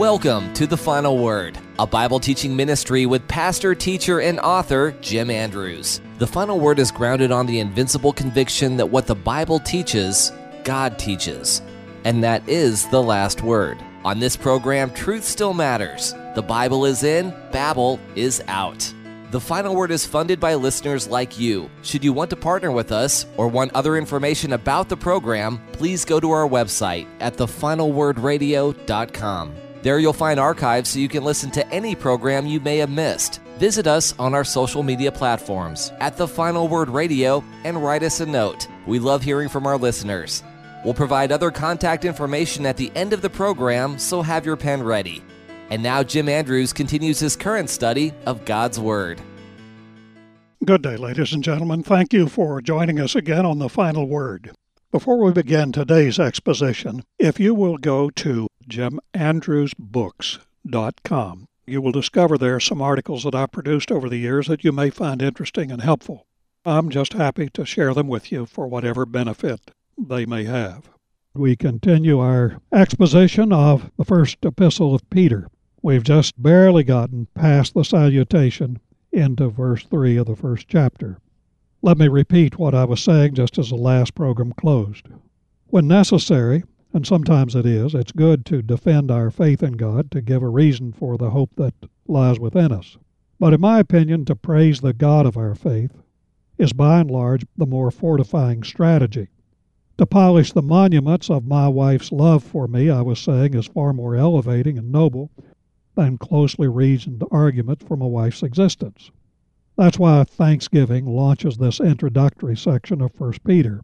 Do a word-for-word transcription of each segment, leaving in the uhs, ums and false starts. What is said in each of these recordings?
Welcome to The Final Word, a Bible teaching ministry with pastor, teacher, and author Jim Andrews. The Final Word is grounded on the invincible conviction that what the Bible teaches, God teaches, and that is the last word. On this program, truth still matters. The Bible is in, Babel is out. The Final Word is funded by listeners like you. Should you want to partner with us or want other information about the program, please go to our website at the final word radio dot com. There you'll find archives so you can listen to any program you may have missed. Visit us on our social media platforms at The Final Word Radio and write us a note. We love hearing from our listeners. We'll provide other contact information at the end of the program, so have your pen ready. And now Jim Andrews continues his current study of God's Word. Good day, ladies and gentlemen. Thank you for joining us again on The Final Word. Before we begin today's exposition, if you will go to jim andrews books dot com, you will discover there some articles that I've produced over the years that you may find interesting and helpful. I'm just happy to share them with you for whatever benefit they may have. We continue our exposition of the first epistle of Peter. We've just barely gotten past the salutation into verse three of the first chapter. Let me repeat what I was saying just as the last program closed. When necessary, and sometimes it is, it's good to defend our faith in God, to give a reason for the hope that lies within us. But in my opinion, to praise the God of our faith is by and large the more fortifying strategy. To polish the monuments of my wife's love for me, I was saying, is far more elevating and noble than closely reasoned argument for my wife's existence. That's why Thanksgiving launches this introductory section of First Peter.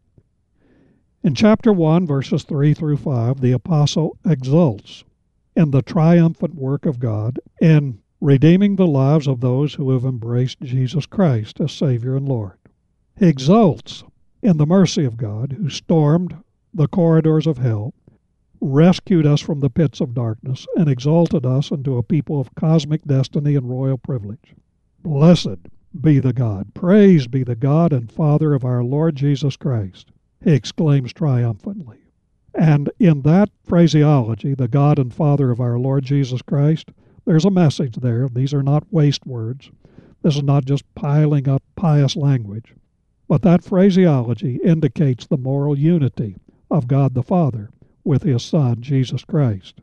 In chapter one, verses three through five, the apostle exults in the triumphant work of God in redeeming the lives of those who have embraced Jesus Christ as Savior and Lord. He exults in the mercy of God, who stormed the corridors of hell, rescued us from the pits of darkness, and exalted us into a people of cosmic destiny and royal privilege. Blessed be the God, praise be the God and Father of our Lord Jesus Christ, he exclaims triumphantly. And in that phraseology, the God and Father of our Lord Jesus Christ, there's a message there. These are not waste words. This is not just piling up pious language. But that phraseology indicates the moral unity of God the Father with his Son, Jesus Christ.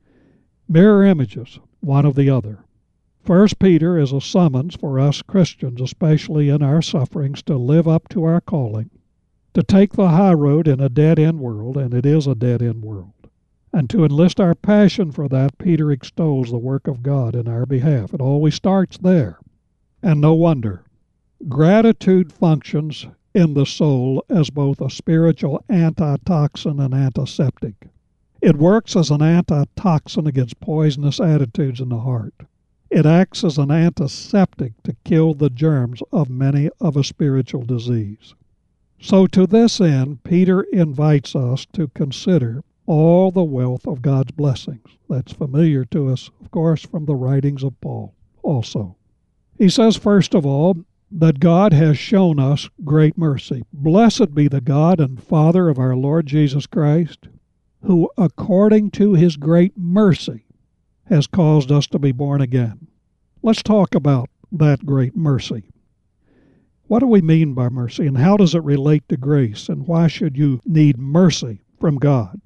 Mirror images, one of the other. First Peter is a summons for us Christians, especially in our sufferings, to live up to our calling, to take the high road in a dead-end world, and it is a dead-end world. And to enlist our passion for that, Peter extols the work of God in our behalf. It always starts there. And no wonder. Gratitude functions in the soul as both a spiritual antitoxin and antiseptic. It works as an antitoxin against poisonous attitudes in the heart. It acts as an antiseptic to kill the germs of many of a spiritual disease. So to this end, Peter invites us to consider all the wealth of God's blessings. That's familiar to us, of course, from the writings of Paul also. He says, first of all, that God has shown us great mercy. Blessed be the God and Father of our Lord Jesus Christ, who according to his great mercy has caused us to be born again. Let's talk about that great mercy. What do we mean by mercy, and how does it relate to grace, and why should you need mercy from God?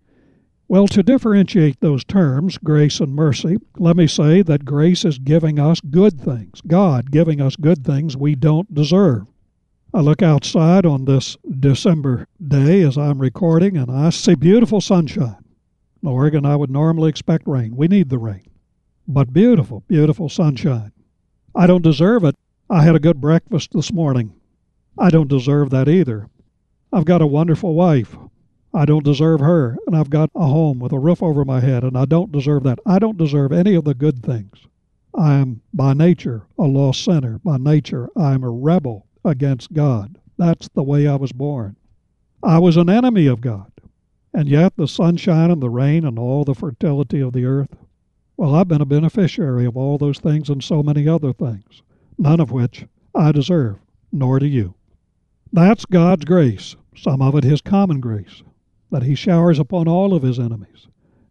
Well, to differentiate those terms, grace and mercy, let me say that grace is giving us good things, God giving us good things we don't deserve. I look outside on this December day as I'm recording, and I see beautiful sunshine. In Oregon, I would normally expect rain. We need the rain. But beautiful, beautiful sunshine. I don't deserve it. I had a good breakfast this morning. I don't deserve that either. I've got a wonderful wife. I don't deserve her. And I've got a home with a roof over my head, and I don't deserve that. I don't deserve any of the good things. I am, by nature, a lost sinner. By nature, I am a rebel against God. That's the way I was born. I was an enemy of God. And yet the sunshine and the rain and all the fertility of the earth, well, I've been a beneficiary of all those things and so many other things, none of which I deserve, nor do you. That's God's grace, some of it his common grace, that he showers upon all of his enemies.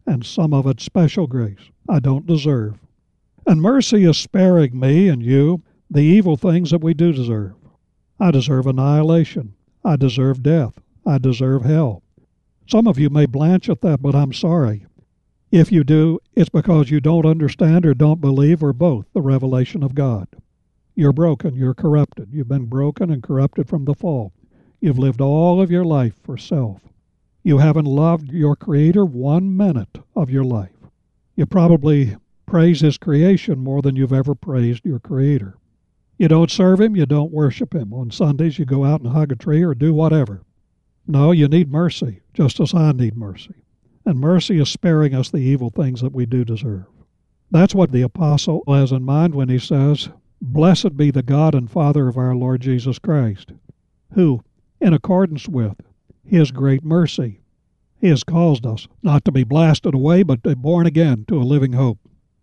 and some of it special grace I don't deserve. And mercy is sparing me and you the evil things that we do deserve. I deserve annihilation. I deserve death. I deserve hell. Some of you may blanch at that, but I'm sorry. If you do, it's because you don't understand or don't believe, or both, the revelation of God. You're broken. You're corrupted. You've been broken and corrupted from the fall. You've lived all of your life for self. You haven't loved your Creator one minute of your life. You probably praise His creation more than you've ever praised your Creator. You don't serve Him. You don't worship Him. On Sundays, you go out and hug a tree or do whatever. No, you need mercy, just as I need mercy. And mercy is sparing us the evil things that we do deserve. That's what the apostle has in mind when he says, "Blessed be the God and Father of our Lord Jesus Christ, who, in accordance with His great mercy, He has caused us not to be blasted away, but to be born again to a living hope."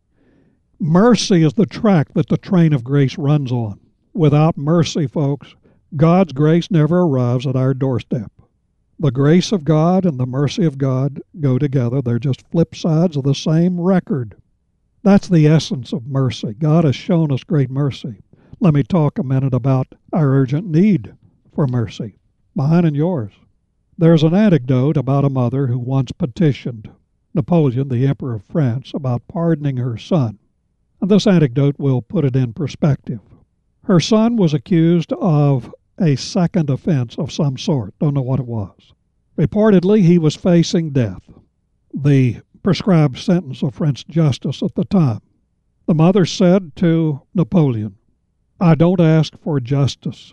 Mercy is the track that the train of grace runs on. Without mercy, folks, God's grace never arrives at our doorstep. The grace of God and the mercy of God go together. They're just flip sides of the same record. That's the essence of mercy. God has shown us great mercy. Let me talk a minute about our urgent need for mercy, mine and yours. There's an anecdote about a mother who once petitioned Napoleon, the Emperor of France, about pardoning her son. And this anecdote will put it in perspective. Her son was accused of a second offense of some sort. Don't know what it was. Reportedly, he was facing death, the prescribed sentence of French justice at the time. The mother said to Napoleon, "I don't ask for justice.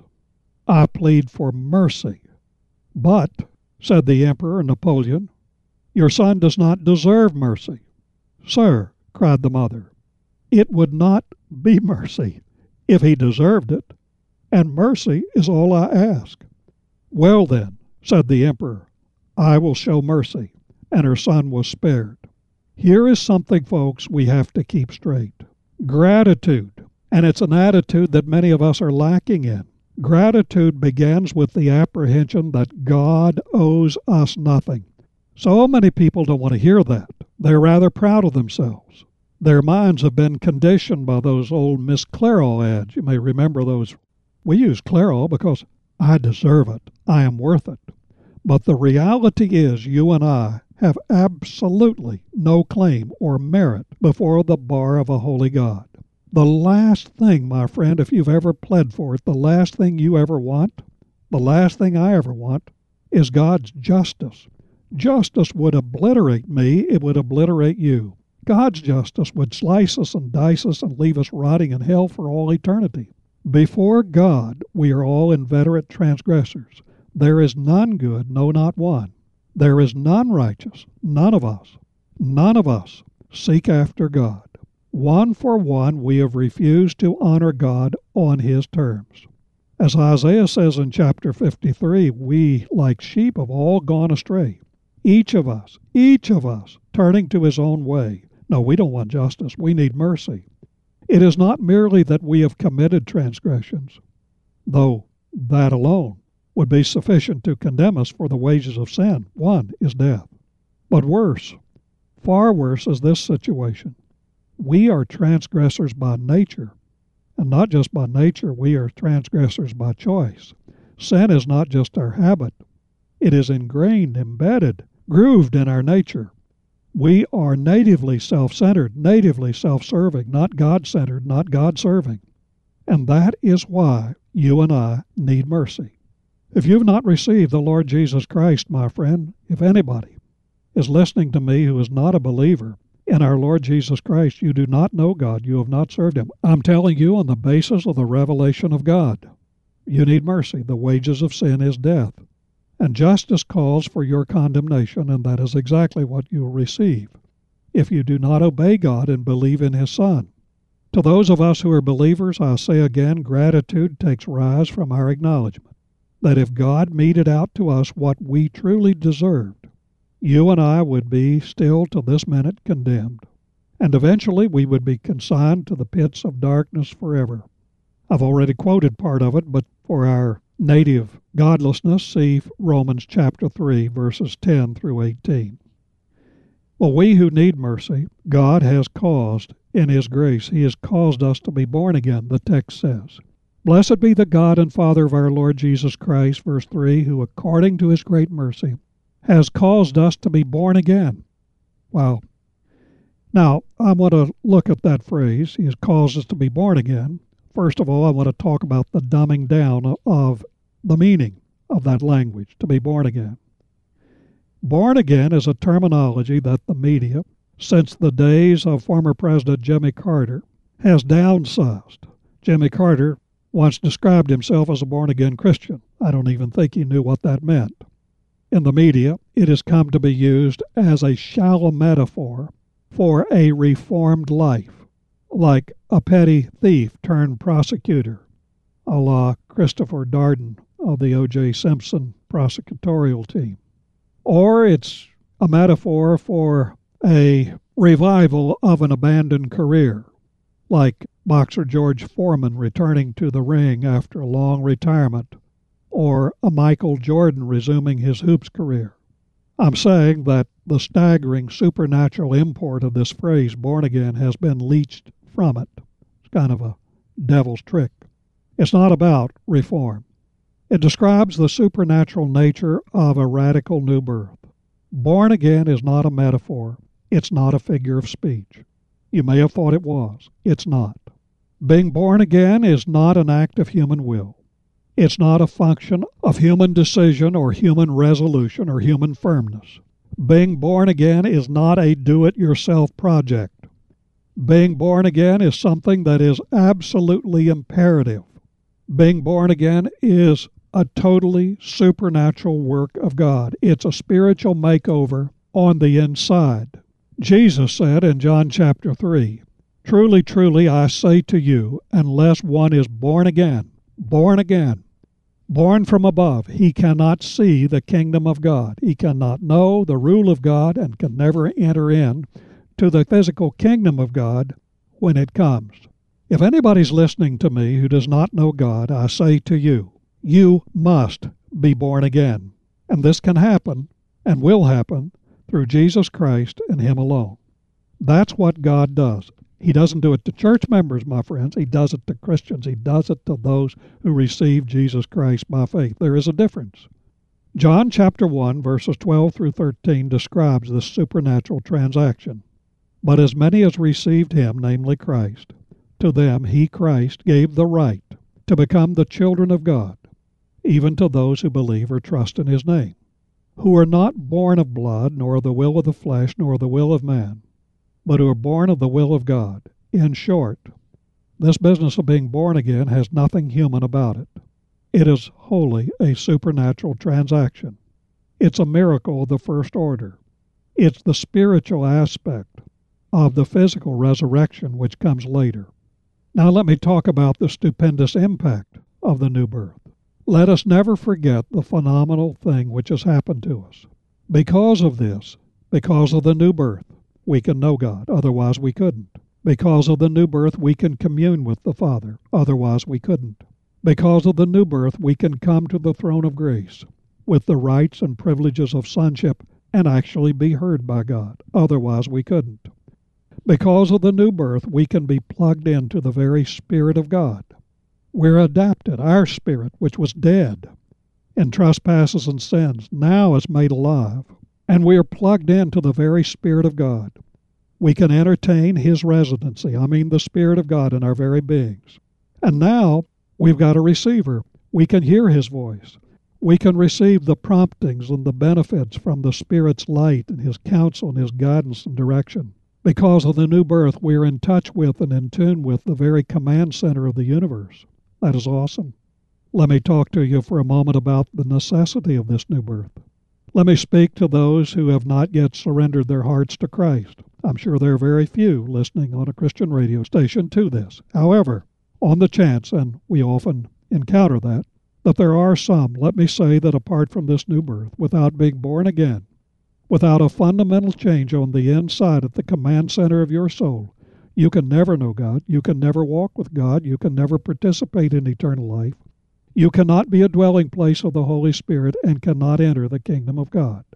I plead for mercy." "But," said the Emperor Napoleon, "your son does not deserve mercy." "Sir," cried the mother, "it would not be mercy if he deserved it, and mercy is all I ask." "Well then," said the Emperor, "I will show mercy," and her son was spared. Here is something, folks, we have to keep straight. Gratitude, and it's an attitude that many of us are lacking in. Gratitude begins with the apprehension that God owes us nothing. So many people don't want to hear that. They're rather proud of themselves. Their minds have been conditioned by those old Miss Clairol ads. You may remember those. We use Clairol because I deserve it. I am worth it. But the reality is you and I have absolutely no claim or merit before the bar of a holy God. The last thing, my friend, if you've ever pled for it, the last thing you ever want, the last thing I ever want, is God's justice. Justice would obliterate me. It would obliterate you. God's justice would slice us and dice us and leave us rotting in hell for all eternity. Before God, we are all inveterate transgressors. There is none good, no, not one. There is none righteous, none of us. None of us seek after God. One for one, we have refused to honor God on His terms. As Isaiah says in chapter fifty-three, we, like sheep, have all gone astray. Each of us, each of us, turning to his own way. No, we don't want justice. We need mercy. It is not merely that we have committed transgressions, though that alone would be sufficient to condemn us, for the wages of sin, one, is death. But worse, far worse is this situation. We are transgressors by nature, and not just by nature, we are transgressors by choice. Sin is not just our habit. It is ingrained, embedded, grooved in our nature. We are natively self-centered, natively self-serving, not God-centered, not God-serving. And that is why you and I need mercy. If you've not received the Lord Jesus Christ, my friend, if anybody is listening to me who is not a believer in our Lord Jesus Christ, you do not know God. You have not served Him. I'm telling you on the basis of the revelation of God. You need mercy. The wages of sin is death. And justice calls for your condemnation, and that is exactly what you'll receive if you do not obey God and believe in His Son. To those of us who are believers, I say again, gratitude takes rise from our acknowledgement that if God meted out to us what we truly deserved, you and I would be still to this minute condemned, and eventually we would be consigned to the pits of darkness forever. I've already quoted part of it, but for our native godlessness, see Romans chapter three, verses ten through eighteen. Well, we who need mercy, God has caused in His grace, He has caused us to be born again, the text says. Blessed be the God and Father of our Lord Jesus Christ, verse three, who according to His great mercy has caused us to be born again. Wow. Now, I want to look at that phrase, He has caused us to be born again. First of all, I want to talk about the dumbing down of the meaning of that language, to be born again. Born again is a terminology that the media, since the days of former President Jimmy Carter, has downsized. Jimmy Carter once described himself as a born-again Christian. I don't even think he knew what that meant. In the media, it has come to be used as a shallow metaphor for a reformed life, like a petty thief turned prosecutor, a la Christopher Darden of the O J Simpson prosecutorial team. Or it's a metaphor for a revival of an abandoned career, like boxer George Foreman returning to the ring after a long retirement, or a Michael Jordan resuming his hoops career. I'm saying that the staggering supernatural import of this phrase, born again, has been leached from it. It's kind of a devil's trick. It's not about reform. It describes the supernatural nature of a radical new birth. Born again is not a metaphor. It's not a figure of speech. You may have thought it was. It's not. Being born again is not an act of human will. It's not a function of human decision or human resolution or human firmness. Being born again is not a do-it-yourself project. Being born again is something that is absolutely imperative. Being born again is a totally supernatural work of God. It's a spiritual makeover on the inside. Jesus said in John chapter three, "Truly, truly, I say to you, unless one is born again, born again, born from above, he cannot see the kingdom of God. He cannot know the rule of God and can never enter in to the physical kingdom of God when it comes." If anybody's listening to me who does not know God, I say to you, you must be born again. And this can happen and will happen through Jesus Christ and Him alone. That's what God does. He doesn't do it to church members, my friends. He does it to Christians. He does it to those who receive Jesus Christ by faith. There is a difference. John chapter one, verses twelve through thirteen describes this supernatural transaction. But as many as received Him, namely Christ, to them He, Christ, gave the right to become the children of God, even to those who believe or trust in His name, who are not born of blood, nor of the will of the flesh, nor the will of man, but who are born of the will of God. In short, this business of being born again has nothing human about it. It is wholly a supernatural transaction. It's a miracle of the first order. It's the spiritual aspect of the physical resurrection which comes later. Now let me talk about the stupendous impact of the new birth. Let us never forget the phenomenal thing which has happened to us. Because of this, because of the new birth, we can know God, otherwise we couldn't. Because of the new birth, we can commune with the Father, otherwise we couldn't. Because of the new birth, we can come to the throne of grace with the rights and privileges of sonship and actually be heard by God, otherwise we couldn't. Because of the new birth, we can be plugged into the very Spirit of God. We're adapted. Our spirit, which was dead in trespasses and sins, now is made alive, and we are plugged into the very Spirit of God. We can entertain His residency, I mean the Spirit of God in our very beings. And now we've got a receiver. We can hear His voice. We can receive the promptings and the benefits from the Spirit's light and His counsel and His guidance and direction. Because of the new birth, we are in touch with and in tune with the very command center of the universe. That is awesome. Let me talk to you for a moment about the necessity of this new birth. Let me speak to those who have not yet surrendered their hearts to Christ. I'm sure there are very few listening on a Christian radio station to this. However, on the chance, and we often encounter that, that there are some, let me say that apart from this new birth, without being born again, without a fundamental change on the inside at the command center of your soul, you can never know God, you can never walk with God, you can never participate in eternal life. You cannot be a dwelling place of the Holy Spirit and cannot enter the kingdom of God.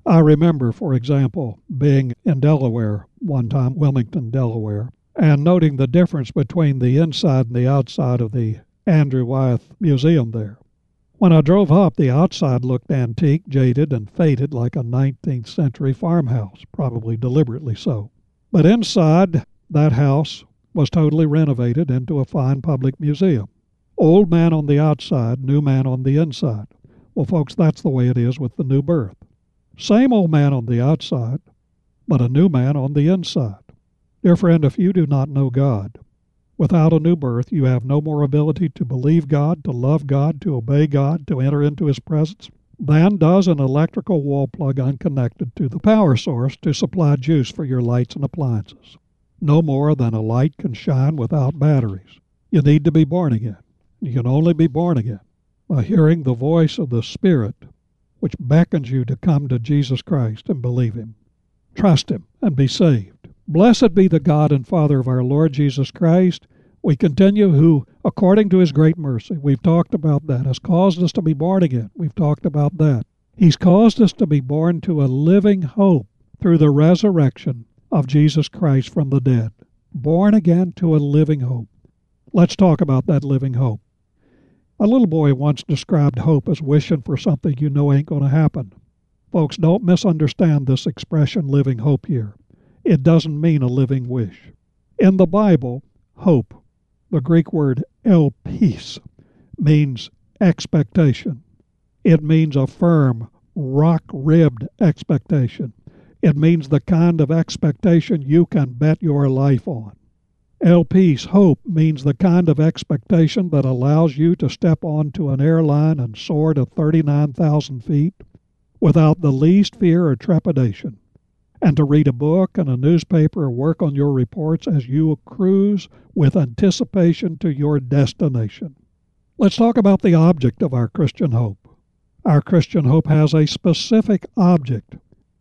I remember, for example, being in Delaware one time, Wilmington, Delaware, and noting the difference between the inside and the outside of the Andrew Wyeth Museum there. When I drove up, the outside looked antique, jaded, and faded like a nineteenth century farmhouse, probably deliberately so. But inside, that house was totally renovated into a fine public museum. Old man on the outside, new man on the inside. Well, folks, that's the way it is with the new birth. Same old man on the outside, but a new man on the inside. Dear friend, if you do not know God, without a new birth, you have no more ability to believe God, to love God, to obey God, to enter into His presence, than does an electrical wall plug unconnected to the power source to supply juice for your lights and appliances. No more than a light can shine without batteries. You need to be born again. You can only be born again by hearing the voice of the Spirit, which beckons you to come to Jesus Christ and believe Him. Trust Him and be saved. Blessed be the God and Father of our Lord Jesus Christ. We continue, who, according to His great mercy, we've talked about that, has caused us to be born again. We've talked about that. He's caused us to be born to a living hope through the resurrection of Jesus Christ from the dead. Born again to a living hope. Let's talk about that living hope. A little boy once described hope as wishing for something you know ain't going to happen. Folks, don't misunderstand this expression, living hope, here. It doesn't mean a living wish. In the Bible, hope, the Greek word elpis, means expectation. It means a firm, rock-ribbed expectation. It means the kind of expectation you can bet your life on. Elpis, hope, means the kind of expectation that allows you to step onto an airline and soar to thirty-nine thousand feet without the least fear or trepidation, and to read a book and a newspaper or work on your reports as you cruise with anticipation to your destination. Let's talk about the object of our Christian hope. Our Christian hope has a specific object.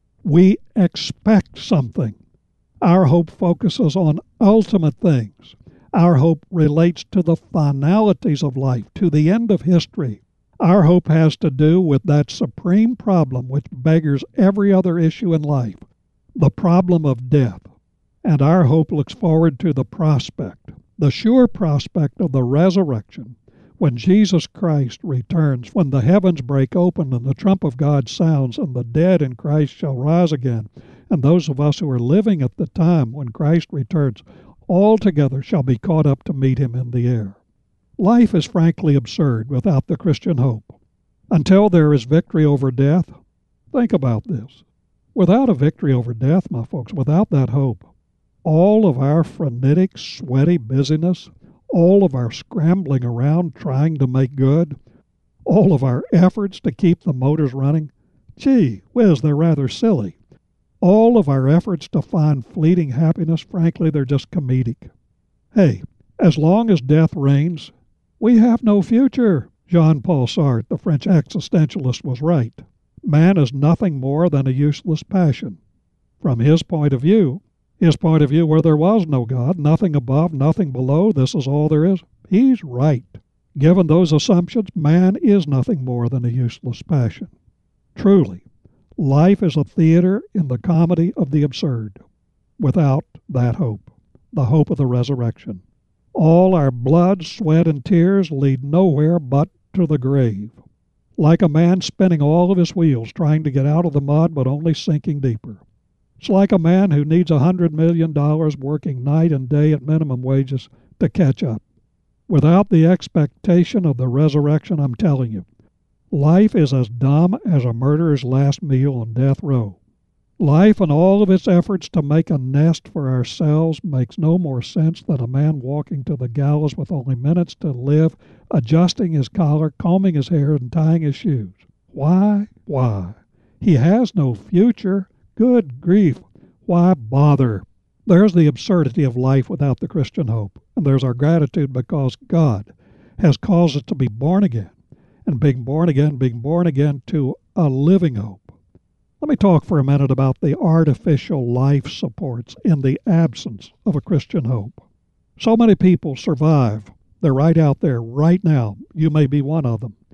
We expect something. Our hope focuses on ultimate things. Our hope relates to the finalities of life, to the end of history. Our hope has to do with that supreme problem which beggars every other issue in life, the problem of death. And our hope looks forward to the prospect, the sure prospect of the resurrection, when Jesus Christ returns, when the heavens break open and the trump of God sounds, and the dead in Christ shall rise again, and those of us who are living at the time when Christ returns, all together shall be caught up to meet Him in the air. Life is frankly absurd without the Christian hope. Until there is victory over death, think about this. Without a victory over death, my folks, without that hope, all of our frenetic, sweaty busyness, all of our scrambling around trying to make good, all of our efforts to keep the motors running, gee whiz, they're rather silly. All of our efforts to find fleeting happiness, frankly, they're just comedic. Hey, as long as death reigns, we have no future. Jean-Paul Sartre, the French existentialist, was right. Man is nothing more than a useless passion. From his point of view, his point of view where there was no God, nothing above, nothing below, this is all there is, he's right. Given those assumptions, man is nothing more than a useless passion. Truly, life is a theater in the comedy of the absurd, without that hope, the hope of the resurrection. All our blood, sweat, and tears lead nowhere but to the grave, like a man spinning all of his wheels trying to get out of the mud but only sinking deeper. It's like a man who needs a hundred million dollars working night and day at minimum wages to catch up. Without the expectation of the resurrection, I'm telling you, life is as dumb as a murderer's last meal on death row. Life and all of its efforts to make a nest for ourselves makes no more sense than a man walking to the gallows with only minutes to live, adjusting his collar, combing his hair, and tying his shoes. Why? Why? He has no future. Good grief. Why bother? There's the absurdity of life without the Christian hope. And there's our gratitude because God has caused us to be born again. And being born again, being born again to a living hope. Let me talk for a minute about the artificial life supports in the absence of a Christian hope. So many people survive. They're right out there right now. You may be one of them.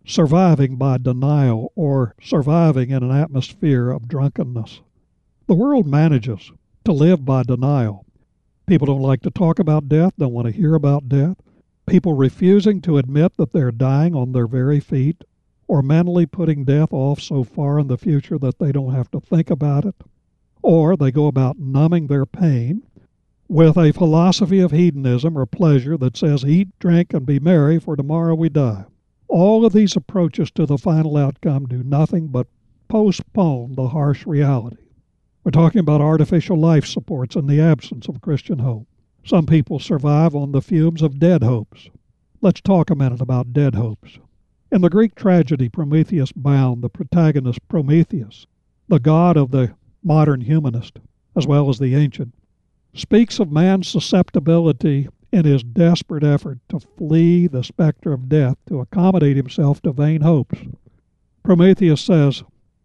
surviving by denial or surviving in an atmosphere of drunkenness. The world manages to live by denial. People don't like to talk about death, don't want to hear about death. People refusing to admit that they're dying on their very feet, or mentally putting death off so far in the future that they don't have to think about it. Or they go about numbing their pain with a philosophy of hedonism or pleasure that says, eat, drink, and be merry, for tomorrow we die. All of these approaches to the final outcome do nothing but postpone the harsh reality. We're talking about artificial life supports in the absence of Christian hope. Some people survive on the fumes of dead hopes. Let's talk a minute about dead hopes. In the Greek tragedy Prometheus Bound, the protagonist Prometheus, the god of the modern humanist, as well as the ancient, speaks of man's susceptibility in his desperate effort to flee the specter of death to accommodate himself to vain hopes. Prometheus says,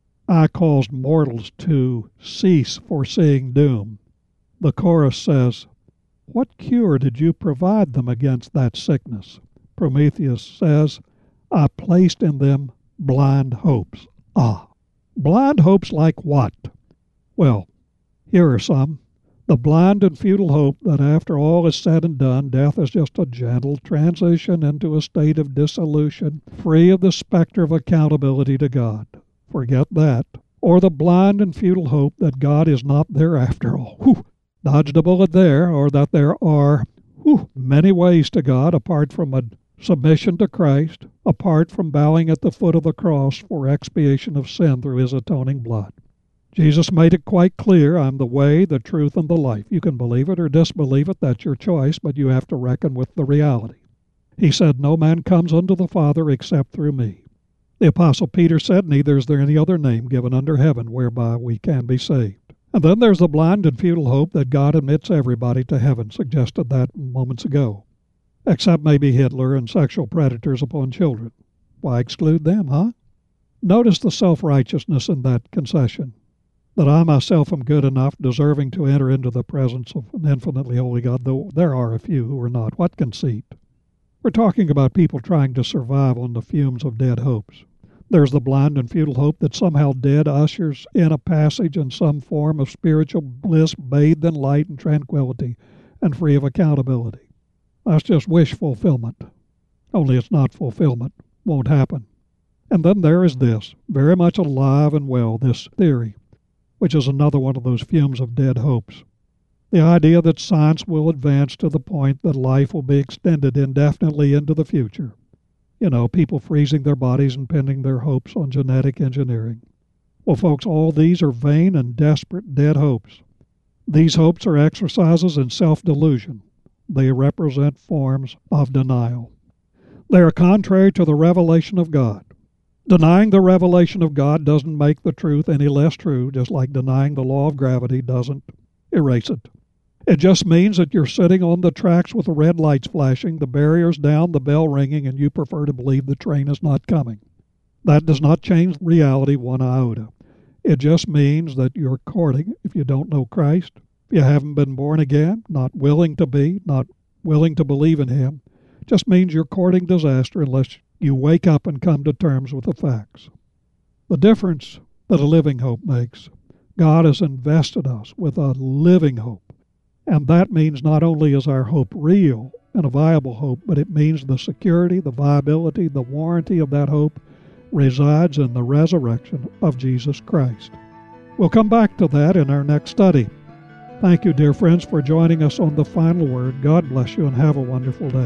I caused mortals to cease foreseeing doom. The chorus says, what cure did you provide them against that sickness? Prometheus says, I placed in them blind hopes. Ah, blind hopes like what? Well, here are some. The blind and futile hope that after all is said and done, death is just a gentle transition into a state of dissolution, free of the specter of accountability to God. Forget that. Or the blind and futile hope that God is not there after all. Whew, dodged a bullet there, or that there are whew, many ways to God apart from a submission to Christ, apart from bowing at the foot of the cross for expiation of sin through his atoning blood. Jesus made it quite clear, I'm the way, the truth, and the life. You can believe it or disbelieve it, that's your choice, but you have to reckon with the reality. He said, no man comes unto the Father except through me. The Apostle Peter said, neither is there any other name given under heaven whereby we can be saved. And then there's the blind and futile hope that God admits everybody to heaven, suggested that moments ago, except maybe Hitler and sexual predators upon children. Why exclude them, huh? Notice the self-righteousness in that concession, that I myself am good enough, deserving to enter into the presence of an infinitely holy God, though there are a few who are not. What conceit? We're talking about people trying to survive on the fumes of dead hopes. There's the blind and futile hope that somehow dead ushers in a passage in some form of spiritual bliss bathed in light and tranquility and free of accountability. That's just wish fulfillment. Only it's not fulfillment. Won't happen. And then there is this, very much alive and well, this theory, which is another one of those fumes of dead hopes. The idea that science will advance to the point that life will be extended indefinitely into the future. You know, people freezing their bodies and pinning their hopes on genetic engineering. Well, folks, all these are vain and desperate dead hopes. These hopes are exercises in self-delusion. They represent forms of denial. They are contrary to the revelation of God. Denying the revelation of God doesn't make the truth any less true, just like denying the law of gravity doesn't erase it. It just means that you're sitting on the tracks with the red lights flashing, the barriers down, the bell ringing, and you prefer to believe the train is not coming. That does not change reality one iota. It just means that you're courting, if you don't know Christ, if you haven't been born again, not willing to be, not willing to believe in Him, just means you're courting disaster unless you wake up and come to terms with the facts. The difference that a living hope makes, God has invested us with a living hope. And that means not only is our hope real and a viable hope, but it means the security, the viability, the warranty of that hope resides in the resurrection of Jesus Christ. We'll come back to that in our next study. Thank you, dear friends, for joining us on The Final Word. God bless you and have a wonderful day.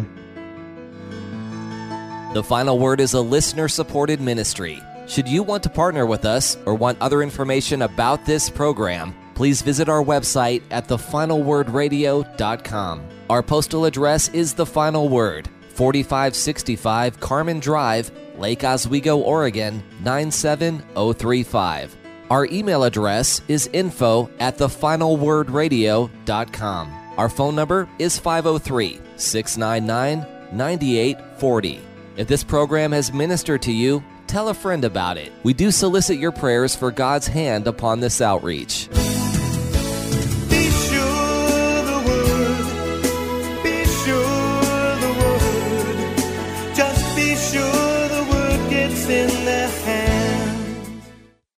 The Final Word is a listener-supported ministry. Should you want to partner with us or want other information about this program, please visit our website at the final word radio dot com. Our postal address is The Final Word, forty-five sixty-five Carmen Drive, Lake Oswego, Oregon, nine seven zero three five. Our email address is info at the final word radio dot com. Our phone number is five oh three, six nine nine, nine eight four oh. If this program has ministered to you, tell a friend about it. We do solicit your prayers for God's hand upon this outreach.